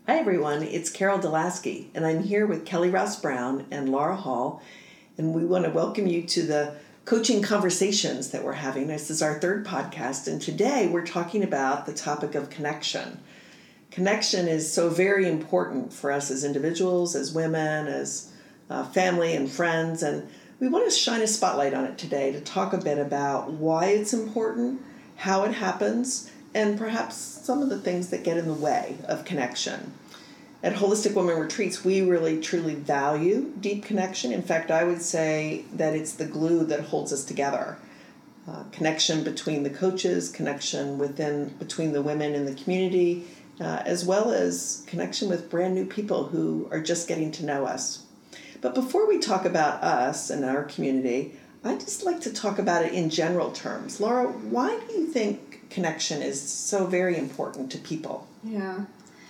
Hi everyone, it's Carol Delaski, and I'm here with Kelly Rouse Brown and Laura Hall, and we want to welcome you to the coaching conversations that we're having. This is our third podcast, and today we're talking about the topic of connection. Connection is so very important for us as individuals, as women, as family and friends, and we want to shine a spotlight on it today to talk a bit about why it's important, how it happens, and perhaps some of the things that get in the way of connection. At Holistic Women Retreats, we really truly value deep connection. In fact, I would say that it's the glue that holds us together. Connection between the coaches, connection between the women in the community, as well as connection with brand new people who are just getting to know us. But before we talk about us and our community, I'd just like to talk about it in general terms. Laura, why do you think connection is so very important to people? Yeah.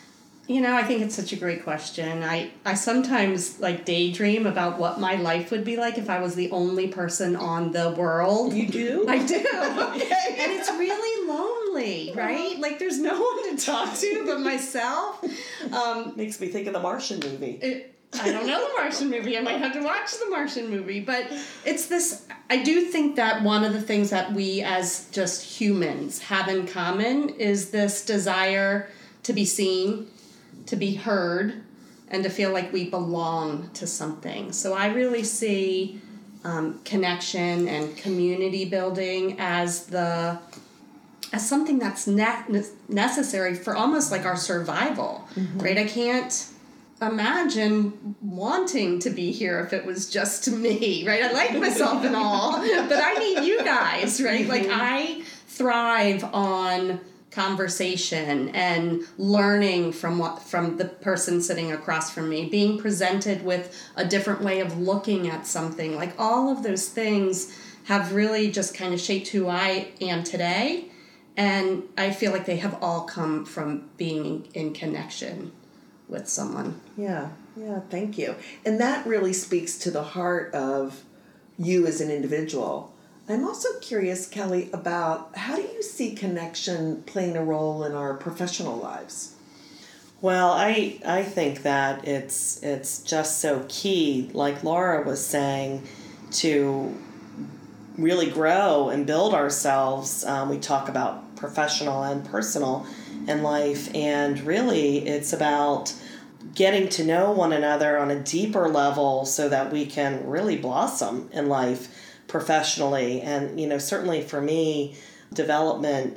I think it's such a great question. I sometimes daydream about what my life would be like if I was the only person on the world. You do? I do. Okay. And it's really lonely, right? There's no one to talk to but myself. Makes me think of the Martian movie. I don't know the Martian movie. I might have to watch the Martian movie. But it's this, I do think that one of the things that we as just humans have in common is this desire to be seen, to be heard, and to feel like we belong to something. So I really see connection and community building as something that's necessary for almost like our survival, right? I can't imagine wanting to be here if it was just me, right? I like myself and all, but I need you guys, right? I thrive on conversation and learning from the person sitting across from me, being presented with a different way of looking at something. All of those things have really just kind of shaped who I am today, and I feel like they have all come from being in connection with someone. Yeah, thank you. And that really speaks to the heart of you as an individual. I'm also curious, Kelly, about how do you see connection playing a role in our professional lives? Well, I think that it's just so key, like Laura was saying, to really grow and build ourselves. We talk about professional and personal in life, and really it's about getting to know one another on a deeper level so that we can really blossom in life professionally. And certainly for me, development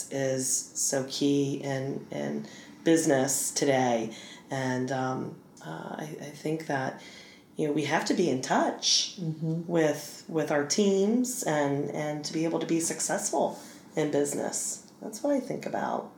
is so key in business today. And I think that we have to be in touch with our teams and to be able to be successful in business. That's what I think about.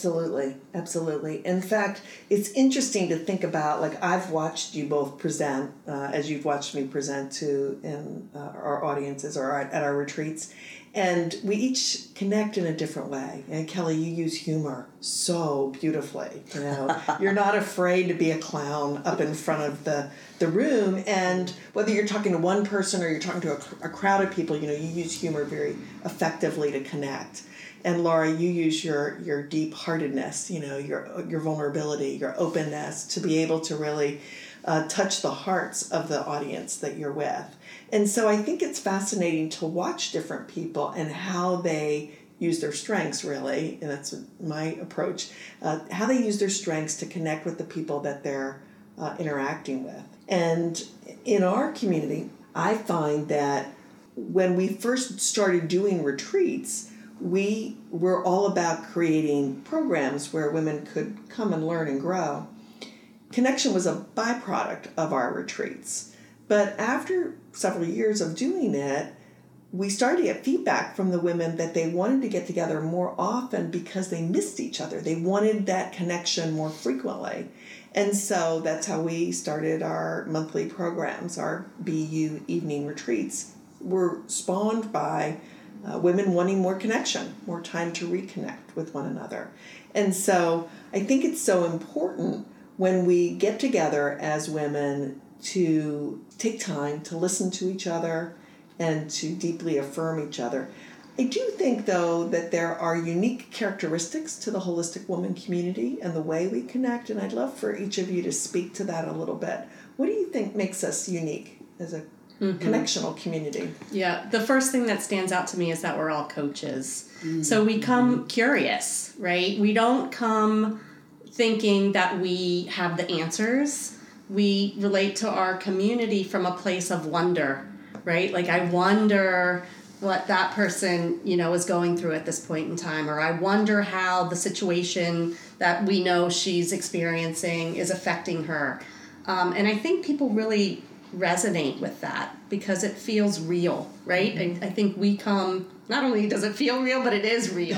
Absolutely. In fact, it's interesting to think about, I've watched you both present, as you've watched me present to in our audiences or at our retreats, and we each connect in a different way. And Kelly, you use humor so beautifully. You're not afraid to be a clown up in front of the room, and whether you're talking to one person or you're talking to a crowd of people, you use humor very effectively to connect. And Laura, you use your deep-heartedness, your vulnerability, your openness to be able to really touch the hearts of the audience that you're with. And so I think it's fascinating to watch different people and how they use their strengths, really, and that's my approach, how they use their strengths to connect with the people that they're interacting with. And in our community, I find that when we first started doing retreats, we were all about creating programs where women could come and learn and grow. Connection was a byproduct of our retreats. But after several years of doing it, we started to get feedback from the women that they wanted to get together more often because they missed each other. They wanted that connection more frequently. And so that's how we started our monthly programs. Our BU evening retreats were spawned by women wanting more connection, more time to reconnect with one another. And so I think it's so important when we get together as women to take time to listen to each other and to deeply affirm each other. I do think, though, that there are unique characteristics to the Holistic Woman community and the way we connect, and I'd love for each of you to speak to that a little bit. What do you think makes us unique as a connectional community? Yeah, the first thing that stands out to me is that we're all coaches. So we come curious, right? We don't come thinking that we have the answers. We relate to our community from a place of wonder, right? Like, I wonder what that person, is going through at this point in time, or I wonder how the situation that we know she's experiencing is affecting her. And I think people really resonate with that because it feels real, right? I think we come, not only does it feel real, but it is real,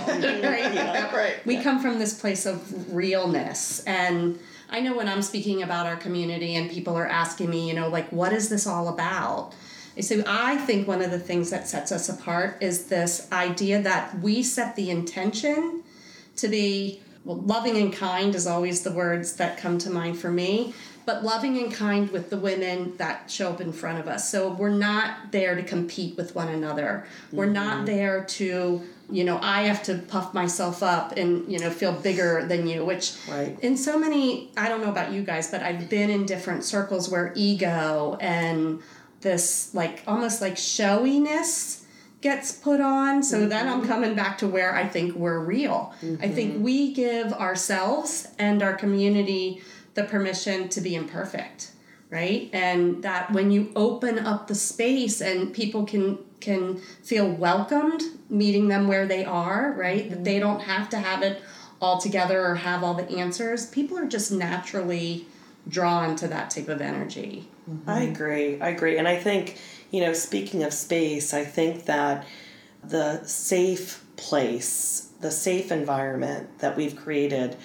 right? We come from this place of realness. And I know when I'm speaking about our community and people are asking me, what is this all about? So I think one of the things that sets us apart is this idea that we set the intention to be, loving and kind is always the words that come to mind for me, but loving and kind with the women that show up in front of us. So we're not there to compete with one another. We're not there to, I have to puff myself up and, feel bigger than you, which in so many, I don't know about you guys, but I've been in different circles where ego and this almost like showiness gets put on. So then I'm coming back to where I think we're real. I think we give ourselves and our community the permission to be imperfect, right? And that when you open up the space and people can feel welcomed, meeting them where they are, right? That they don't have to have it all together or have all the answers. People are just naturally drawn to that type of energy. I agree. And I think, speaking of space, I think that the safe place, the safe environment that we've created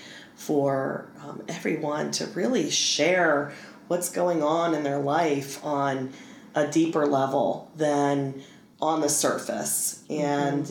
for everyone to really share what's going on in their life on a deeper level than on the surface. And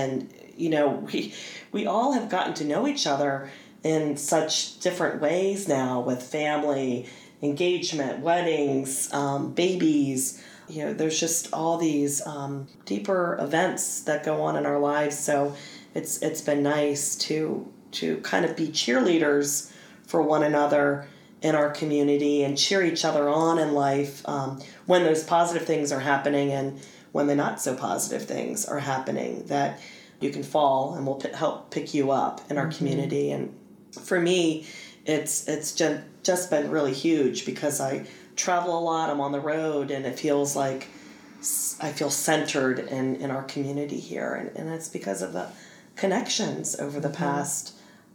we all have gotten to know each other in such different ways now, with family, engagement, weddings, babies. There's just all these deeper events that go on in our lives. So it's been nice to kind of be cheerleaders for one another in our community and cheer each other on in life when those positive things are happening and when the not so positive things are happening, that you can fall and we'll help pick you up in our community. And for me, it's just been really huge because I travel a lot, I'm on the road, and it feels like I feel centered in our community here. And it's because of the connections over the past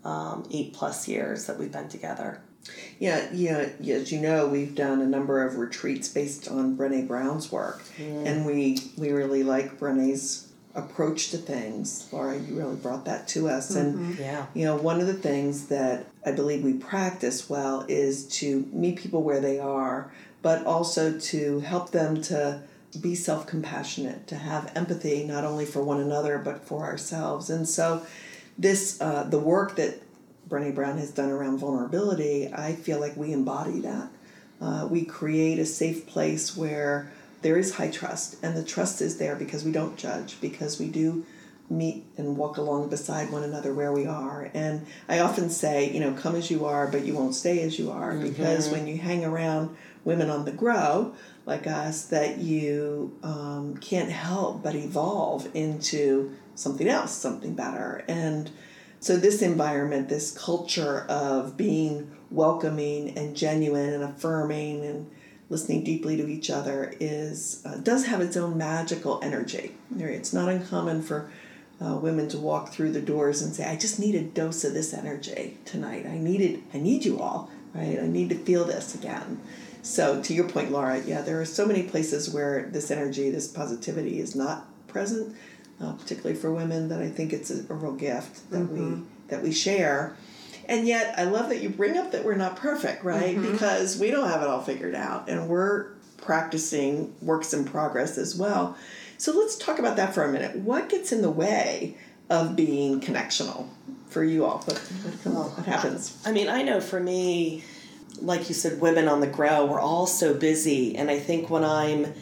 8+ years that we've been together. Yeah, as you know, we've done a number of retreats based on Brené Brown's work, and we really like Brené's approach to things. Laura, you really brought that to us. And one of the things that I believe we practice well is to meet people where they are, but also to help them to be self-compassionate, to have empathy not only for one another but for ourselves. And so this the work that Brené Brown has done around vulnerability, I feel like we embody that. We create a safe place where there is high trust, and the trust is there because we don't judge, because we do meet and walk along beside one another where we are. And I often say, come as you are, but you won't stay as you are, because when you hang around women on the grow like us, that you can't help but evolve into something else, something better. And so this environment, this culture of being welcoming and genuine and affirming and listening deeply to each other does have its own magical energy. It's not uncommon for women to walk through the doors and say, I just need a dose of this energy tonight. I need you all, right? I need to feel this again. So to your point, Laura, there are so many places where this energy, this positivity is not present, particularly for women, that I think it's a real gift that we share. And yet, I love that you bring up that we're not perfect, right? Because we don't have it all figured out, and we're practicing works in progress as well. So let's talk about that for a minute. What gets in the way of being connectional for you all? What happens? I mean, I know for me, like you said, women on the grow, we're all so busy. And I think when I'm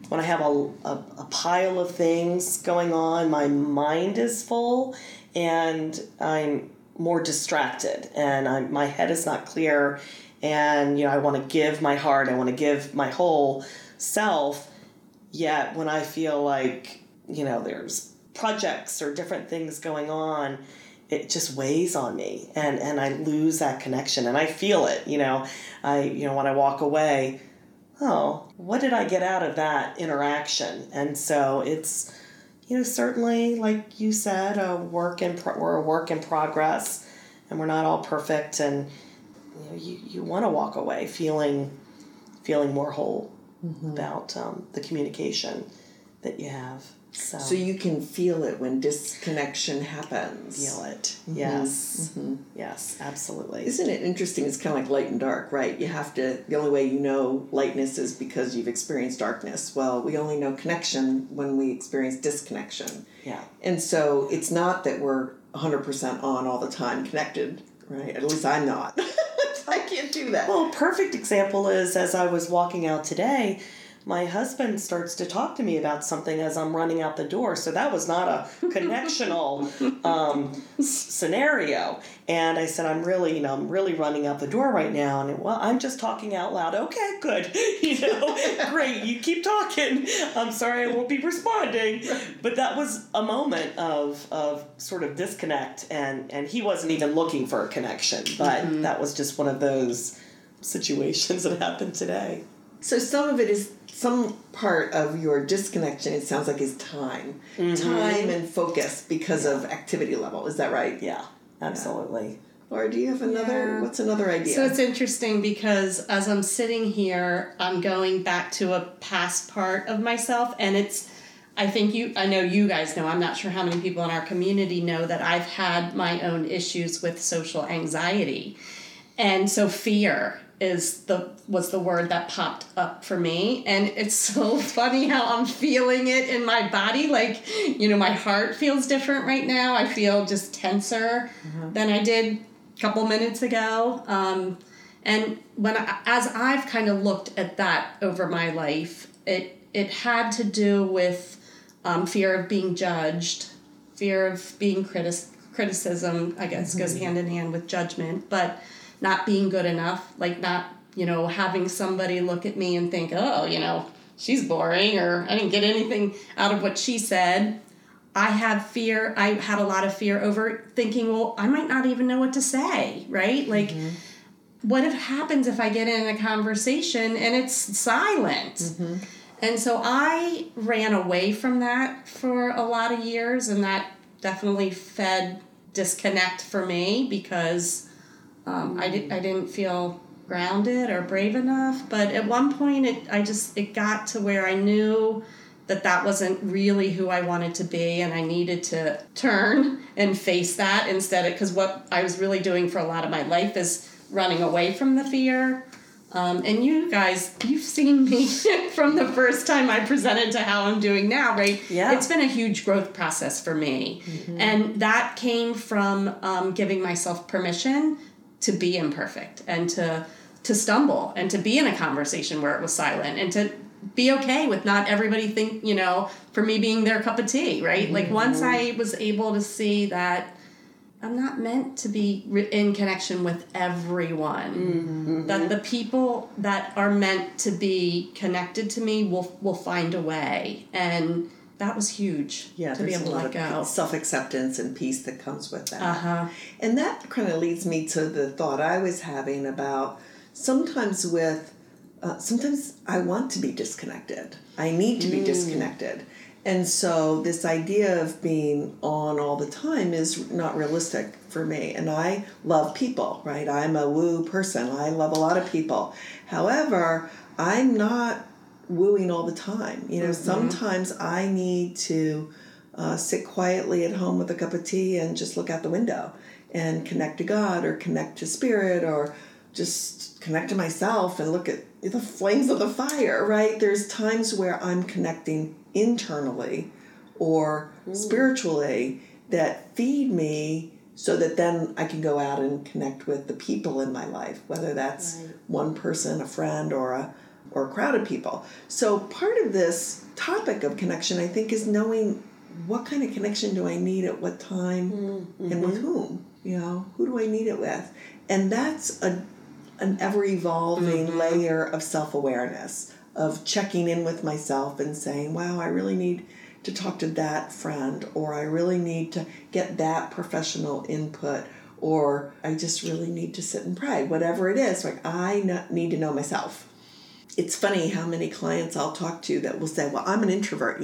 when I have a pile of things going on, my mind is full and I'm more distracted and my head is not clear, and I want to give my heart, I want to give my whole self, yet when I feel like there's projects or different things going on, it just weighs on me and I lose that connection, and I feel it. When I walk away, oh, what did I get out of that interaction? And so it's certainly, like you said, we're a work in progress, and we're not all perfect, and you want to walk away feeling more whole about the communication that you have. So you can feel it when disconnection happens. Feel it. Yes. Yes, absolutely. Isn't it interesting? It's kind of like light and dark, right? The only way you know lightness is because you've experienced darkness. Well, we only know connection when we experience disconnection. Yeah. And so it's not that we're 100% on all the time connected, right? At least I'm not. I can't do that. Well, a perfect example is, as I was walking out today, my husband starts to talk to me about something as I'm running out the door. So that was not a connectional scenario. And I said, I'm really running out the door right now. And I'm just talking out loud. Okay, good. Great. You keep talking. I'm sorry, I won't be responding. But that was a moment of sort of disconnect. And he wasn't even looking for a connection. But that was just one of those situations that happened today. So some part of your disconnection, it sounds like, is time. Time and focus because of activity level. Is that right? Yeah, absolutely. Yeah. Laura, do you have what's another idea? So it's interesting because as I'm sitting here, I'm going back to a past part of myself, and I know you guys know, I'm not sure how many people in our community know that I've had my own issues with social anxiety. And so fear was the word that popped up for me, and it's so funny how I'm feeling it in my body. Like, my heart feels different right now. I feel just tenser than I did a couple minutes ago. And as I've kind of looked at that over my life, it had to do with fear of being judged, fear of being criticism, I guess, goes hand in hand with judgment, but not being good enough, like not, having somebody look at me and think, oh, she's boring, or I didn't get anything out of what she said. I had a lot of fear over thinking, well, I might not even know what to say, right? Like, what happens if I get in a conversation and it's silent? And so I ran away from that for a lot of years, and that definitely fed disconnect for me because I didn't feel grounded or brave enough. But at one point, it got to where I knew that wasn't really who I wanted to be, and I needed to turn and face that instead, because what I was really doing for a lot of my life is running away from the fear. And you guys, you've seen me from the first time I presented to how I'm doing now, right? Yeah. It's been a huge growth process for me. And that came from giving myself permission to be imperfect and to stumble and to be in a conversation where it was silent and to be okay with not everybody for me being their cup of tea, right? Like, once I was able to see that I'm not meant to be in connection with everyone, that the people that are meant to be connected to me will find a way. And that was huge to be able to let go. Self-acceptance and peace that comes with that. And that kind of leads me to the thought I was having about sometimes I want to be disconnected. I need to be disconnected. And so this idea of being on all the time is not realistic for me. And I love people, right? I'm a woo person. I love a lot of people. However, I'm not wooing all the time. Sometimes I need to sit quietly at home with a cup of tea and just look out the window and connect to God or connect to spirit or just connect to myself and look at the flames of the fire, right? There's times where I'm connecting internally or spiritually that feed me so that then I can go out and connect with the people in my life, whether that's one person, a friend, or or a crowd of people. So part of this topic of connection, I think, is knowing what kind of connection do I need at what time and with whom. Who do I need it with? And that's an ever-evolving layer of self-awareness, of checking in with myself and saying, wow, I really need to talk to that friend, or I really need to get that professional input, or I just really need to sit and pray. Whatever it is, I need to know myself. It's funny how many clients I'll talk to that will say, well, I'm an introvert,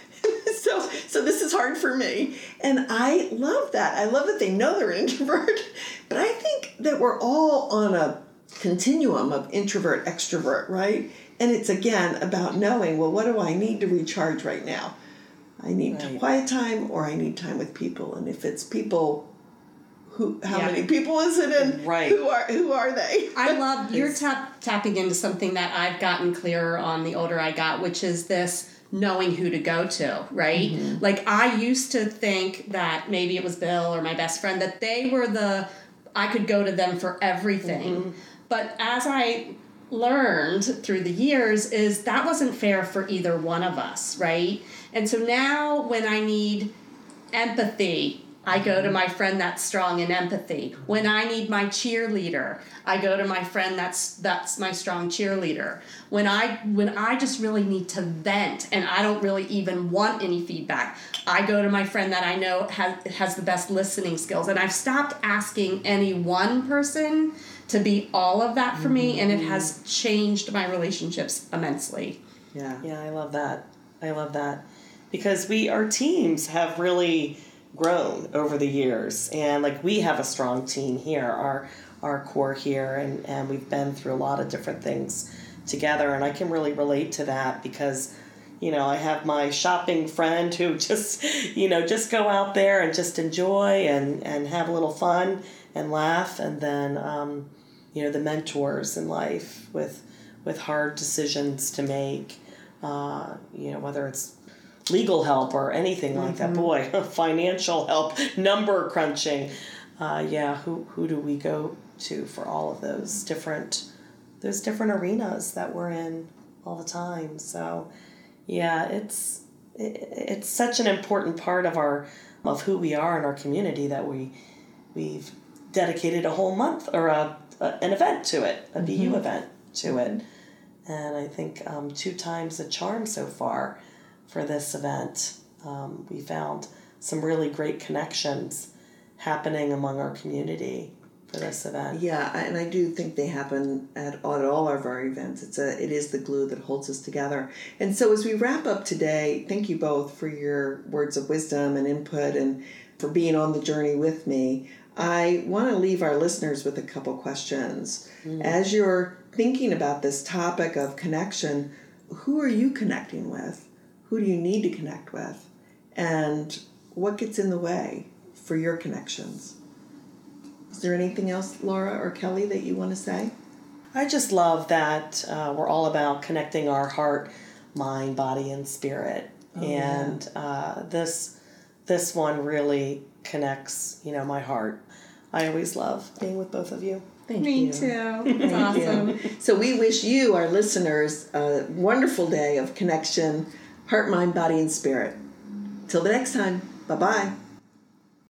so this is hard for me. And I love that. I love that they know they're an introvert. But I think that we're all on a continuum of introvert, extrovert, right? And it's, again, about knowing, well, what do I need to recharge right now? I need quiet time, or I need time with people. And if it's people, how many people is it, and who are they? I love you're tapping into something that I've gotten clearer on the older I got, which is this knowing who to go to, right? Mm-hmm. Like, I used to think that maybe it was Bill or my best friend, that they were I could go to them for everything. Mm-hmm. But as I learned through the years, is that wasn't fair for either one of us, right? And so now when I need empathy, I go to my friend that's strong in empathy. When I need my cheerleader, I go to my friend that's my strong cheerleader. When I just really need to vent and I don't really even want any feedback, I go to my friend that I know has the best listening skills. And I've stopped asking any one person to be all of that for me, and it has changed my relationships immensely. Yeah, I love that. Because our teams have really grown over the years, and we have a strong team here, our core here, and we've been through a lot of different things together, and I can really relate to that because I have my shopping friend who just go out there and just enjoy and have a little fun and laugh, and then the mentors in life with hard decisions to make, whether it's legal help or anything like that. Boy, financial help, number crunching. Who do we go to for all of those different arenas that we're in all the time? So, it's such an important part of who we are in our community that we've dedicated a whole month or an event to it, a BU event to it, and I think 2 times the charm so far. For this event, we found some really great connections happening among our community for this event. Yeah, and I do think they happen at all of our events. It is the glue that holds us together. And so as we wrap up today, thank you both for your words of wisdom and input and for being on the journey with me. I want to leave our listeners with a couple questions. As you're thinking about this topic of connection, who are you connecting with? Who do you need to connect with? And what gets in the way for your connections? Is there anything else, Laura or Kelly, that you want to say? I just love that we're all about connecting our heart, mind, body, and spirit. This one really connects, my heart. I always love being with both of you. Thank Me you. too. It's awesome. So we wish you, our listeners, a wonderful day of connection, heart, mind, body, and spirit. Till the next time, bye-bye.